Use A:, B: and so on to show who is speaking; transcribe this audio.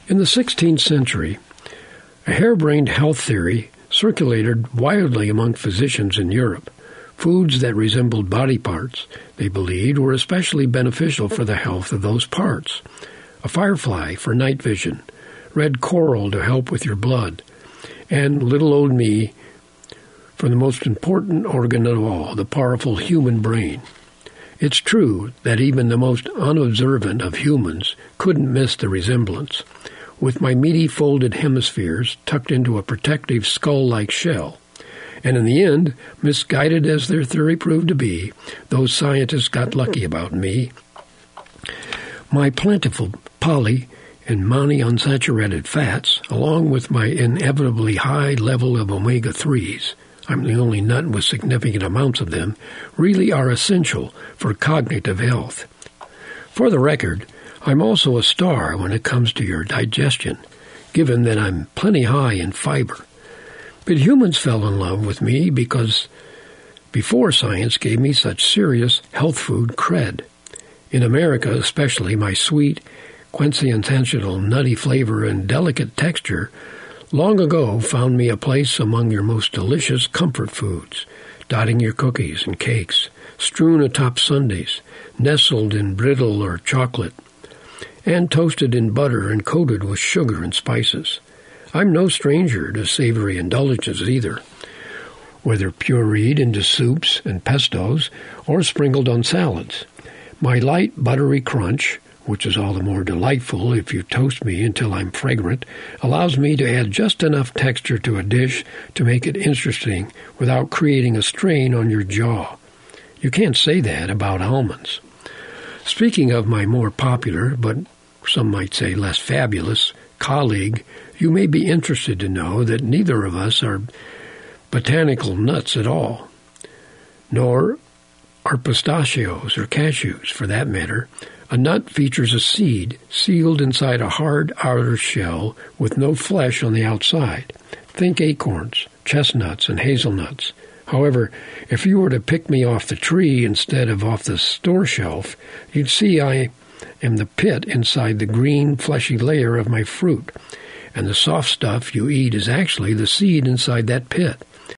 A: In the 16th century, a harebrained health theory circulated wildly among physicians in Europe. Foods that resembled body parts, they believed, were especially beneficial for the health of those parts. A firefly for night vision, red coral to help with your blood, and little old me for the most important organ of all, the powerful human brain. It's true that even the most unobservant of humans couldn't miss the resemblance, with my meaty folded hemispheres tucked into a protective skull-like shell. And in the end, misguided as their theory proved to be, those scientists got lucky about me. My plentiful poly and monounsaturated fats, along with my inevitably high level of omega-3s, I'm the only nut with significant amounts of them, really are essential for cognitive health. For the record, I'm also a star when it comes to your digestion, given that I'm plenty high in fiber. But humans fell in love with me because before science gave me such serious health food cred. In America especially, my sweet, quintessential nutty flavor and delicate texture long ago found me a place among your most delicious comfort foods, dotting your cookies and cakes, strewn atop sundaes, nestled in brittle or chocolate, and toasted in butter and coated with sugar and spices. I'm no stranger to savory indulgences either, whether pureed into soups and pestos or sprinkled on salads. My light, buttery crunch, which is all the more delightful if you toast me until I'm fragrant, allows me to add just enough texture to a dish to make it interesting without creating a strain on your jaw. You can't say that about almonds. Speaking of my more popular, but some might say less fabulous, colleague, you may be interested to know that neither of us are botanical nuts at all, nor are pistachios or cashews, for that matter. A nut features a seed sealed inside a hard outer shell with no flesh on the outside. Think acorns, chestnuts, and hazelnuts. However, if you were to pick me off the tree instead of off the store shelf, you'd see I am the pit inside the green, fleshy layer of my fruit, and the soft stuff you eat is actually the seed inside that pit.